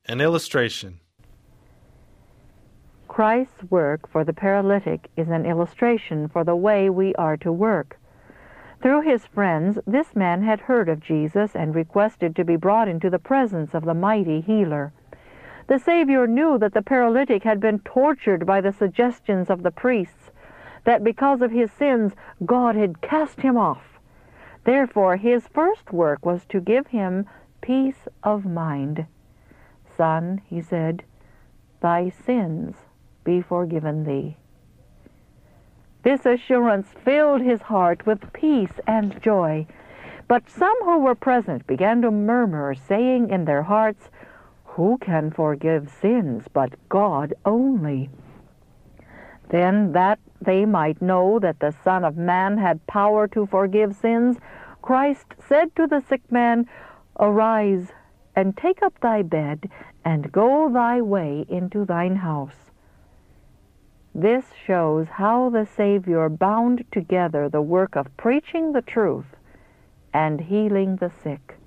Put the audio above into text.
An illustration. Christ's work for the paralytic is an illustration for the way we are to work. Through his friends, this man had heard of Jesus and requested to be brought into the presence of the mighty healer. The Savior knew that the paralytic had been tortured by the suggestions of the priests, that because of his sins, God had cast him off. Therefore, his first work was to give him peace of mind. "Son," he said, "thy sins be forgiven thee." This assurance filled his heart with peace and joy. But some who were present began to murmur, saying in their hearts, "Who can forgive sins but God only?" Then, that they might know that the Son of Man had power to forgive sins, Christ said to the sick man, "Arise, and take up thy bed, and go thy way into thine house." This shows how the Savior bound together the work of preaching the truth and healing the sick.